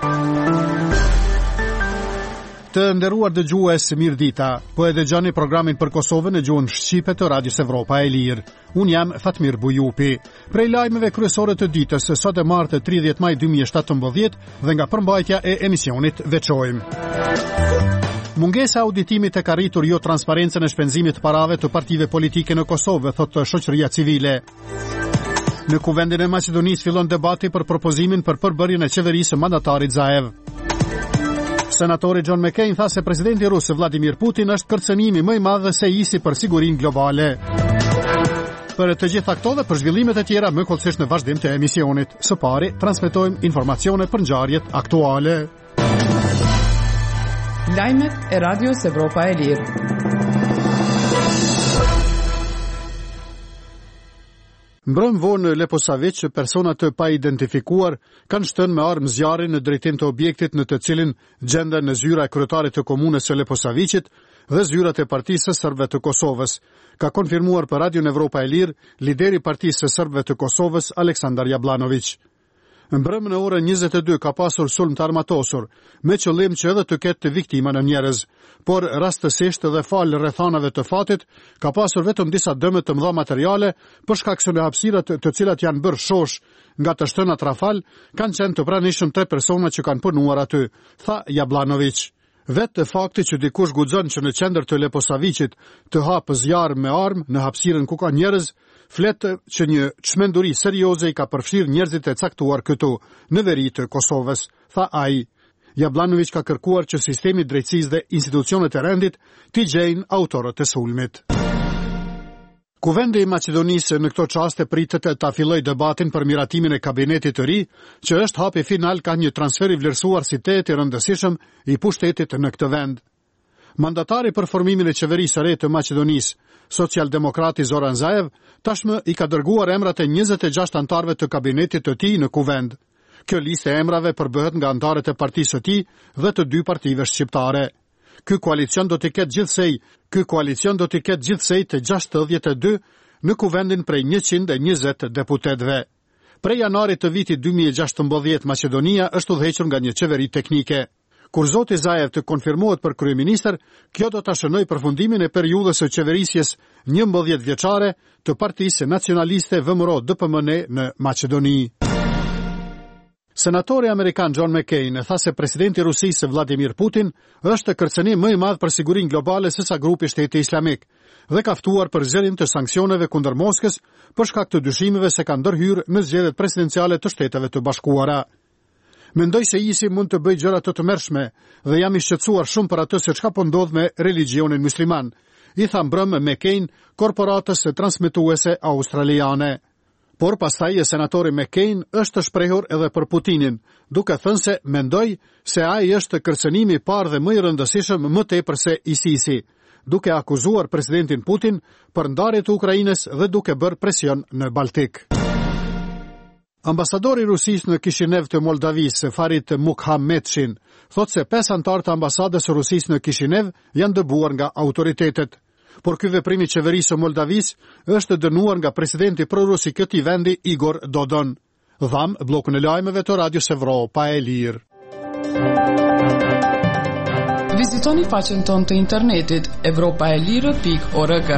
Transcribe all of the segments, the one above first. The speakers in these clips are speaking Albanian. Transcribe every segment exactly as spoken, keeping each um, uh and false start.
Të nderuar dëgjues, mirëdita. Po e dëgjoni programin për Kosovën në gjuhën shqipe të Radios Evropa e Lirë. Unë jam Fatmir Bujupi. Prej lajmeve kryesore të ditës, sot e martë tridhjetë maj dy mijë e shtatëmbëdhjetë dhe nga përmbajtja e emisionit veçojmë. Mungesa auditimit e ka rritur jo transparencën e shpenzimit të parave të partive politike në Kosovë, thotë shoqëria civile. Në Kuvendin e Maqedonisë fillon debati për propozimin për përbërjen e qeverisë së mandatarit Zaev. Senatori John McCain tha se presidenti rus Vladimir Putin është kërcënimi më i madh se isi për sigurinë globale. Për të gjitha këto dhe për zhvillimet e tjera më kollësisht në vazhdim të emisionit. Së pari, transmetojmë informacione për ngjarjet aktuale. Lajmet e Radios Evropa e Lirë. Mbrëm vonë në Leposavić, persona të pa identifikuar kanë shtënë me armë zjarri në drejtim të objektit në të cilin gjenden në zyra e kryetarit të komunës së Leposavićit dhe zyrat e Partisë së Serbëve të Kosovës. Ka konfirmuar për Radion Evropa e Lirë lideri i Partisë së Serbëve të Kosovës Aleksandar Jablanović. Mbrëm në orën njëzet e dy ka pasur sulm të armatosur, me qëllim që edhe të ketë të viktima në njerëz, por rastësisht dhe falë rrethanave të fatit, ka pasur vetëm disa dëme të mëdha materiale, për shkak se në hapësirat të cilat janë bërë shosh nga të shtënat rafal, kanë qenë të pranishëm tre persona që kanë punuar aty, tha Jablanović. Vetë fakti që dikush guxon që në qendër të Leposavićit të hapë zjarr me armë në hapësirën ku ka njerëz, fletë që një çmenduri serioze i ka përfshirë njerëzit e caktuar këtu në veri të Kosovës, tha ai. Jablanović ka kërkuar që sistemi i drejtësisë dhe institucionet e rendit t'i gjejnë autorët e sulmit. Kuvendi i Maqedonisë në këto çaste pritet ta fillojë debatin për miratimin e kabinetit të ri, që është hapi final ka një transfer i vlerësuar si tetë i rëndësishëm i pushtetit në këtë vend. Mandatari për formimin e qeverisë së re të Maqedonisë, socialdemokrati Zoran Zaev, tashmë i ka dërguar emrat e njëzet e gjashtë antarëve të kabinetit të tij në kuvend. Kjo listë e emrave përbëhet nga antarët e partisë së tij dhe të dy partive shqiptare. Ky koalicion do të ketë gjithsej, ky koalicion do të ketë gjithsej të gjashtëdhjetë e dy në kuvendin prej njëqind e njëzet deputetëve. Prej janarit të vitit dy mijë e gjashtëmbëdhjetë Maqedonia është udhëhequr nga një qeveri teknike. Kur zoti Zaev të konfirmohet për kryeministër, kjo do ta shënojë përfundimin e periudhës së qeverisjes njëmbëdhjetë vjeçare të Partisë Nacionaliste V M R O D P M N në Maqedoni. Senatori amerikan John McCain tha se presidenti i Rusisë Vladimir Putin është kërcënim më i madh për sigurinë globale se sa grupi Shteti Islamik dhe ka ftuar për zgjedhjen të sanksioneve kundër Moskës për shkak të dyshimeve se ka ndërhyrë në zgjedhjet presidenciale të Shteteve të Bashkuara. Mendoj se isi mund të bëj gjëra të tmerrshme dhe jam i shqetësuar shumë për atë se çka po ndodh me religjionin musliman, i tha mbrëm McCain korporatës së transmetuese australiane. Por pastaj senatori McCain është shprehur edhe për Putinin, duke thënë se mendoj se ai është kërcënimi i parë dhe më i rëndësishëm më tepër se ISIS-i, duke akuzuar presidentin Putin për ndarje të Ukrainës dhe duke bërë presion në Baltik. Ambasadori i Rusisë në Kishinev të Moldavisë, Farit Mukhametshin, thotë se pesë antarë të ambasadës së Rusisë në Kishinev janë dëbuar nga autoritetet. Por ky veprim i qeverisë së Moldavisë është dënuar nga presidenti prorus i këtij vendi Igor Dodon. Dham bllokun e lajmeve të Radios Evropa e Lirë. Vizitoni faqen tonë të internetit evropaelire pikë org.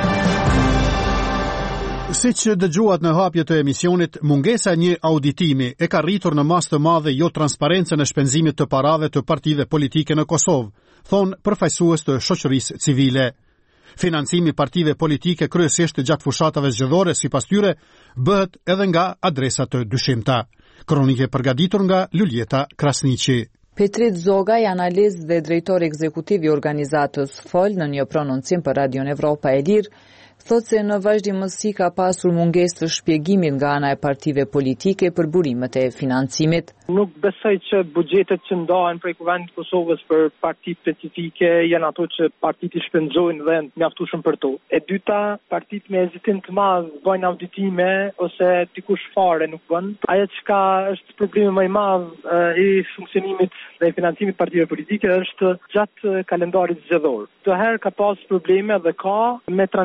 Si që dëgjuat në hapje të emisionit, mungesa një auditimi e ka rritur në mas të madhe jo transparencën e shpenzimit të parave të partive politike në Kosovë, thonë përfaqësues të shoqërisë civile. Financimi partive politike kryesisht gjatë fushatave zgjedhore sipas tyre bëhet edhe nga adresa të dyshimta. Kronike përgatitur nga Luljeta Krasniqi. Petrit Zogaj, analist dhe drejtor ekzekutiv i organizatës F O L në një prononcim për Radion Evropa e Lirë, thotë se në vazhdimësi ka pasur mungesë të shpjegimit nga ana e partive politike për burimet e financimit. Nuk besoj që buxhetet që ndahen prej Kuvendit të Kosovës për parti specifike janë ato që partitë shpenzojnë dhe mjaftueshëm për to. E dyta, partitë me hezitim të madh bëjnë auditime ose dikush fare nuk bën. Ajo çka është problemi më i madh i funksionimit dhe financimit partive politike është gjatë kalendarit zgjedhor. Çdo herë ka pas probleme dhe ka me transparencën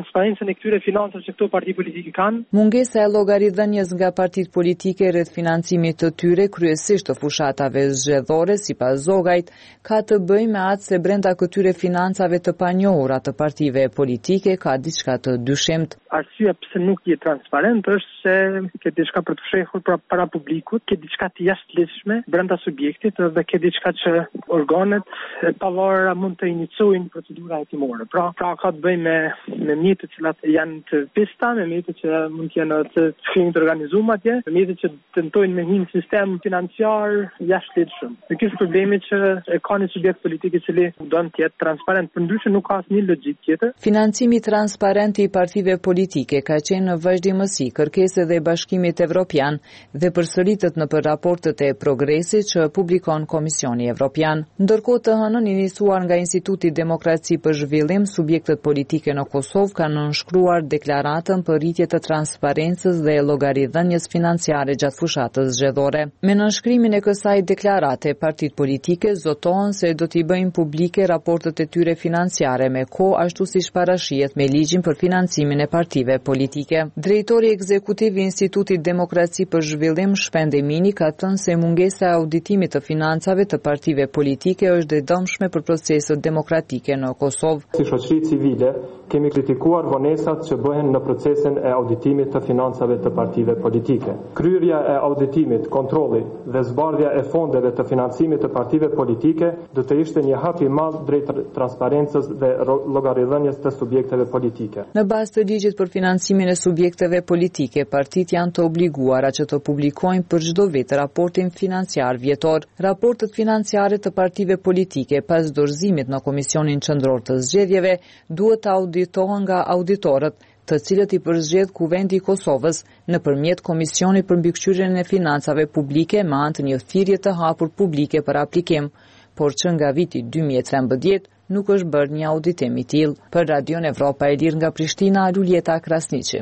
e këtyre financave që këto parti politike kanë. Mungesa e llogaridhënies nga partitë politike rreth financimit të tyre, kryesisht të fushatave zgjedhore, sipas Zogajt, ka të bëjë me atë se brenda këtyre financave të panjohura të partive politike ka diçka të dyshimt. Arsyeja pse nuk je transparent është se ke diçka për të fshehur pra para publikut, ke diçka të jashtëligjshme brenda subjektit dhe ke diçka që organet e pavarura mund të iniciojnë procedura hetimore. Pra, pra ka të bëjë me me mjete të cilat janë të pista, me mjete që mund të jenë të fshehur të organizuar atje, me mjete që tentojnë me një sistem financiar jashtëligjshëm. Dhe ky është problemi që e ka një subjekt politik i cili don të jetë transparent, përndryshe nuk ka asnjë logjik tjetër. Financimi transparent i partive politike ka qenë në vazhdimësi kërkesë dhe Bashkimit Evropian dhe përsëritet në për raportet e progresit që publikon Komisioni Evropian. Ndërkohë të hënën iniciuar nga Instituti Demokraci për Zhvillim, subjektet politike në Kosovë kanë nënshkruar deklaratën për rritje të transparencës dhe llogaridhënies financiare gjatë fushatës zgjedhore. Me nënshkrimin e kësaj deklarate, partitë politike zotohen se do t'i bëjnë publike raportet e tyre financiare me kohë ashtu siç parashihet me ligjin për financimin e partive politike. Drejtori ekzekutiv i Institutit Demokraci për Zhvillim, Shpend Emini, ka thënë se mungesa e auditimit të financave të partive politike është e dëmshme për proceset demokratike në Kosovë. Si shoqëri civile, kemi kritikuar vonesat që bëhen në procesin e auditimit të financave të partive politike. Kryerja e auditimit, kontrolli dhe zbardhja e fondeve të financimit të partive politike do të ishte një hap i madh drejt transparencës dhe llogaridhënies të subjekteve politike. Në bazë të ligjit për financimin e subjekteve politike, partitë janë të obliguara që të publikojnë për çdo vit raportin financiar vjetor. Raportet financiare të partive politike pas dorëzimit në Komisionin Qendror të Zgjedhjeve duhet të auditohen nga auditorët, të cilët i përzgjedh Kuvendi i Kosovës nëpërmjet Komisionit për mbikëqyrjen e financave publike me anë të një thirrje të hapur publike për aplikim, por që nga viti dy mijë e trembëdhjetë nuk është bërë një auditim i tillë. Për Radion Evropa e Lirë nga Prishtina, Luljeta Krasniqi.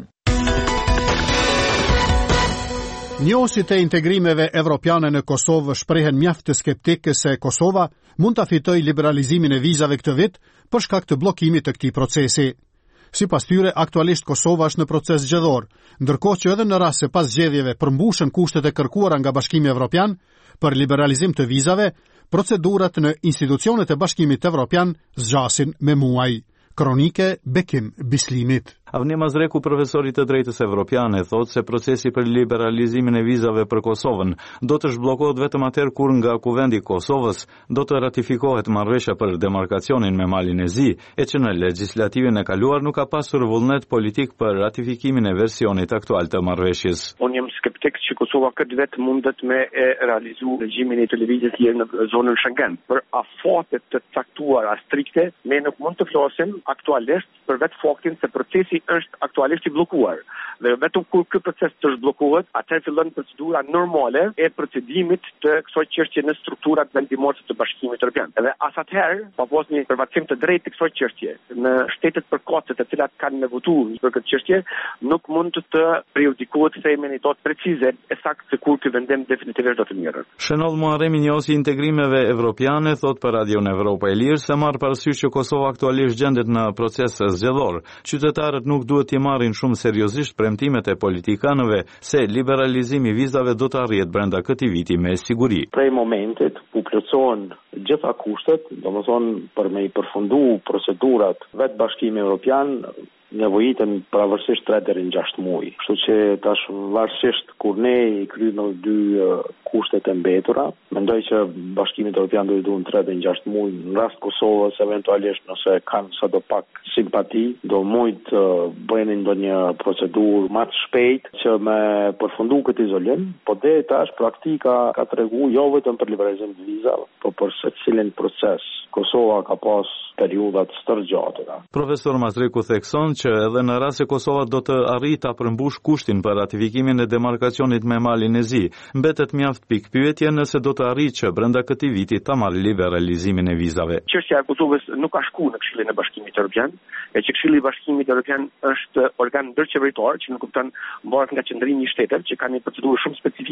Njohësit e integrimeve evropiane në Kosovë shprehen mjaft të skeptikë se Kosova mund ta fitojë liberalizimin e vizave këtë vit për shkak të bllokimit të këtij procesi. Sipas tyre, aktualisht Kosova është në proces zgjedhor, ndërkohë që edhe në rast se pas zgjedhjeve përmbushën kushtet e kërkuara nga Bashkimi Evropian për liberalizim të vizave, procedurat në institucionet e Bashkimit Evropian zgjasin me muaj. Kronike Bekim Bislimit. Avni Mazreku, profesori të drejtës evropiane, thotë se procesi për liberalizimin e vizave për Kosovën do të zhbllokohet vetëm atëherë kur nga Kuvendi i Kosovës do të ratifikohet marrëveshja për demarkacionin me Malin e Zi, e që në legjislativin e kaluar nuk ka pasur vullnet politik për ratifikimin e versionit aktual të marrëveshjes. Unë jam skeptik që Kosova këtë vetë mundet me e realizu regjimin e televizit hier në zonën Schengen. Për afate të caktuara strikte, ne nuk mund të flasim aktualisht për vetë faktin se procesi është aktualisht i bllokuar. Dhe vetëm kur ky proces të zhbllokohet, atëherë fillon procedura normale e procedimit të kësaj çështje në strukturat vendimore të Bashkimit Evropian. Edhe as atëherë, pa pasur një përvacim të drejtë të kësaj çështje në shtetet përkatëse të cilat kanë me votuar për këtë çështje, nuk mund të periodikohet themen i tot precize e saktë se kur ky vendim definitivisht do të mirë. Shënoll Muharremi, njohësi integrimeve evropiane, thot për Radion Evropa e Lirë se marr parasysh që Kosova aktualisht gjendet në proces zgjedhor. Qytetarët nuk duhet t'i marrin shumë seriozisht premtimet e politikanëve se liberalizimi i vizave do të arrihet brenda këtij viti me siguri. Prej momentit u plotësohen gjitha kushtet, domethënë për me i përfundu procedurat vetë Bashkimi Evropian nevojiten pavarësisht tre deri në gjashtë muaj. Kështu që tash varësisht kur ne i kryejmë dy uh, kushtet e mbetura, mendoj që Bashkimi Evropian do të duhen tre deri në gjashtë muaj. Në rast Kosovës eventualisht nëse kanë sadopak simpati, do mund të uh, bëjnë ndonjë procedurë më të shpejtë që me përfundu këtë izolim, po deri tash praktika ka treguar jo vetëm për liberalizim të vizave, por për secilin proces. Kosova ka pas periudhat stërgjatëra. Profesor Mazreku thekson që edhe në rast se Kosova do të arrijë ta përmbush kushtin për ratifikimin e demarkacionit me Malin e Zi, mbetet mjaft pikpyetje nëse do të arrijë që brenda këtij viti ta marrë liberalizimin e vizave. Çështja e Kosovës nuk ka shkuar në Këshillin e Bashkimit Evropian, e që Këshilli i Bashkimit Evropian është organ ndërqeveritor që nuk kupton mbahet nga qendrimi i shteteve që kanë një procedurë shumë specifike të votimit.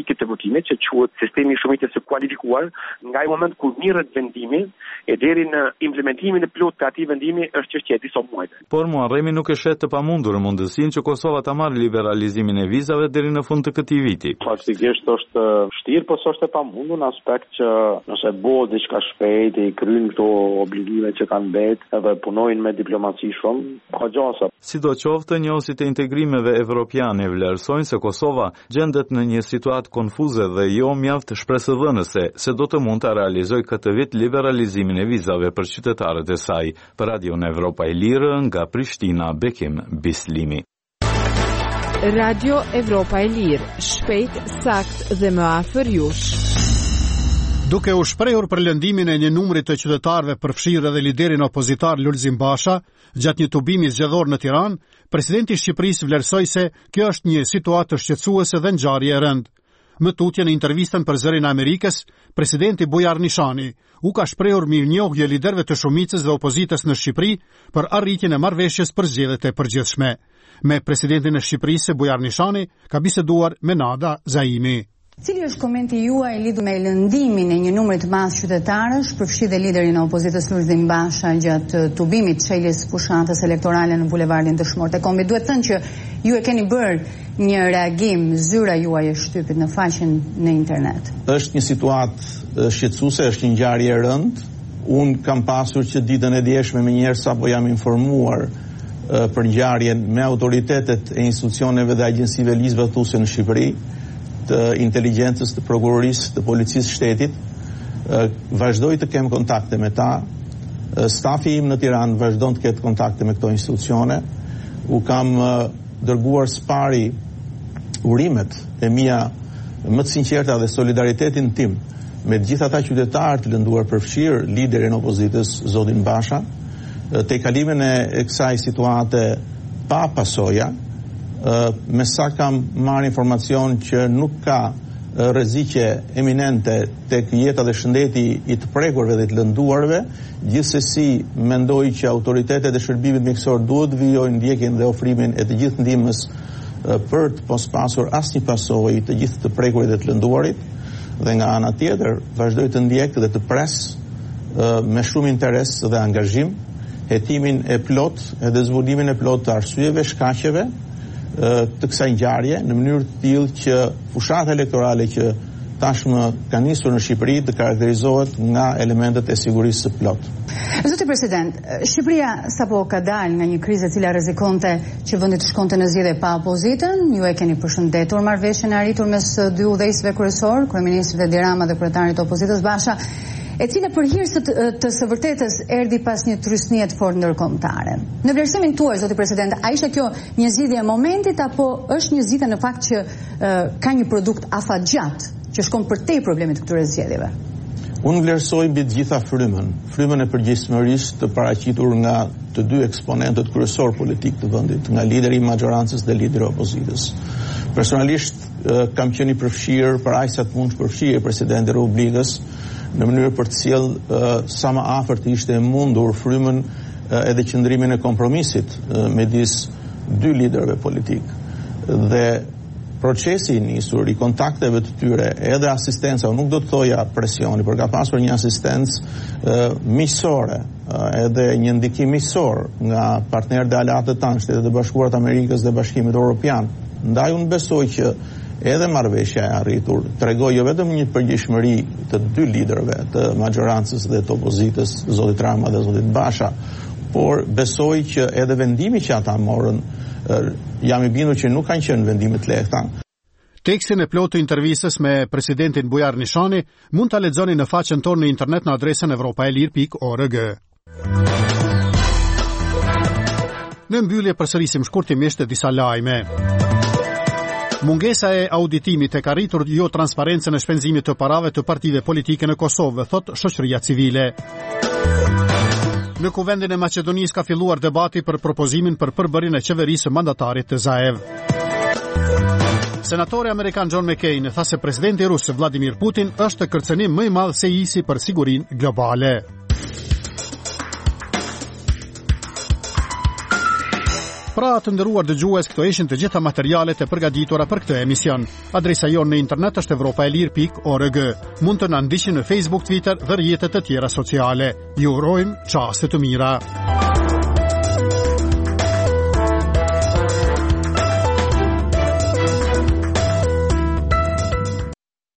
auditimit që quhet sistemi i shumicës së kualifikuar, nga ai moment kur mirret vendimi e deri në implementimin e plot të atij vendimi është çështje e disa muajve. Por Muharremi nuk e shet të pamundur mundësinë që Kosova ta marrë liberalizimin e vizave deri në fund të këtij viti. Faktikisht është vështirë, por s'është e pamundur në aspekt që nëse bëhet diçka shpejt e i kryen këto obligime që kanë mbet edhe punojnë me diplomaci shumë, ka gjasa. Sidoqoftë, njohësit e integrimeve evropiane vlerësojnë se Kosova gjendet në një situatë konfuze dhe jo mjaft shpresëdhënëse se do të mund të realizojë këtë vit liberalizimin e vizave për qytetarët e saj. Për Radio Evropa e Lirë, nga Prishtina, Bekim Bislimi. Radio Evropa e Lirë, shpejt, sakt dhe më afër jush. Duke u shprehur për lëndimin e një numri të qytetarëve përfshirë edhe liderin opozitar Lulzim Basha, gjatë një tubimi zgjedhor në Tiranë, presidenti i Shqipërisë vlerësoi se kjo është një situatë të shqetësuese dhe ngjarje e rëndë. Më tutje në intervistën për Zërin e Amerikës, presidenti Bujar Nishani u ka shprehur mirënjohje liderëve të shumicës dhe opozitës në Shqipëri për arritjen e marrëveshjes për zgjedhjet e përgjithshme. Me presidentin e Shqipërisë Bujar Nishani ka biseduar me Nada Zaimi. Cili është komenti juaj lidhur me lëndimin e një numri të madh qytetarësh, përfshi dhe liderin e opozitës Lulzim Basha gjatë tubimit të çeljes fushatës elektorale në bulevardin Dëshmorët e Kombit? Duhet thënë që ju e keni bërë një reagim, zyra juaj e shtypit në faqen në internet. Është një situatë shqetësuese, është një ngjarje e rëndë. Unë kam pasur që ditën e djeshme me njëherë sapo jam informuar uh, për ngjarjen me autoritetet e institucioneve dhe agjensive ligjvëtuese në Shqipëri, të inteligjencës, të prokurorisë, të policisë shtetit. Vazhdoj të kem kontakte me ta. Stafi im në Tiranë vazhdon të ketë kontakte me këto institucione. U kam dërguar spari urimet e mia më të sinqerta dhe solidaritetin tim me të gjithë ata qytetarë të lënduar përfshirë liderin e opozitës zotin Basha, te kalimin e kësaj situate pa pasoja. Me sa kam marrë informacion që nuk ka rreziqe eminente tek jeta dhe shëndeti i të prekurve dhe të lënduarve, gjithsesi mendoj që autoritetet e shërbimit mjekësor duhet vijojnë ndjekjen dhe ofrimin e të gjithë ndihmës për të mos pasur asnjë pasojë të gjithë të prekurit dhe të lënduarit, dhe nga ana tjetër vazhdoj të ndjek dhe të pres me shumë interes dhe angazhim hetimin e plot edhe zbulimin e plot të arsyeve, shkaqeve të kësaj ngjarje në mënyrë të tillë që fushata elektorale që tashmë ka nisur në Shqipëri të karakterizohet nga elementet e sigurisë së plot. Zoti President, Shqipëria sapo ka dalë nga një krizë e cila rrezikonte që vendi të shkonte në zgjedhje pa opozitën. Ju e keni përshëndetur marrëveshjen e arritur mes dy udhëheqësve kryesor, kryeministrit Edi Rama dhe kryetarit të opozitës Basha, e cila për hir të, të së vërtetës erdhi pas një trysnie të fortë ndërkombëtare. Në vlerësimin tuaj, zoti President, a ishte kjo një zgjidhje e momentit apo është një zgjidhje në fakt që uh, ka një produkt afatgjat që shkon përtej problemit të këtyre zgjedhjeve? Unë vlerësoj mbi të gjitha frymën, frymën e përgjegjësisë të paraqitur nga të dy eksponentët kryesor politik të vendit, nga lideri i majorancës dhe lideri i opozitës. Personalisht uh, kam qenë i përfshirë për aq sa të mund të përfshirë presidenti i Republikës në mënyrë për të sjellë uh, sa më afër të ishte e mundur frymën uh, edhe qëndrimin e kompromisit uh, midis dy liderëve politik. Dhe procesi i nisur i kontakteve të tyre, edhe asistenca, nuk do të thoja presioni, por ka pasur një asistencë uh, miqësore, uh, edhe një ndikim miqësor nga partnerët e aleatët tanë, Shtetet e Bashkuara të Amerikës dhe Bashkimit Evropian. Ndaj unë besoj që edhe marrëveshja e arritur tregoi jo vetëm një përgjegjësi të dy liderëve të majorancës dhe të opozitës, zotit Rama dhe zotit Basha, por besoj që edhe vendimi që ata morën, jam i bindur që nuk kanë qenë vendime të lehta. Tekstin e plotë të intervistës me presidentin Bujar Nishani mund ta lexoni në faqen tonë në internet në adresën evropaelir pikë org. Në mbyllje përsërisim shkurtimisht disa lajme. Mungesa e auditimit e ka rritur jo transparencën e shpenzimit të parave të partive politike në Kosovë, thot shoqëria civile. Në Kuvendin e Maqedonisë ka filluar debati për propozimin për përbërjen e qeverisë së mandatarit të Zaev. Senatori amerikan John McCain tha se presidenti rus Vladimir Putin është kërcënim më i madh se isi për sigurinë globale. Pra të nderuar dëgjues, këto ishin të gjitha materialet e përgatitura për këtë emision. Adresa jonë në internet është evropaelir pikë org. Mund të na ndiqni në Facebook, Twitter dhe rrjetet e tjera sociale. Ju urojmë çaste të mira.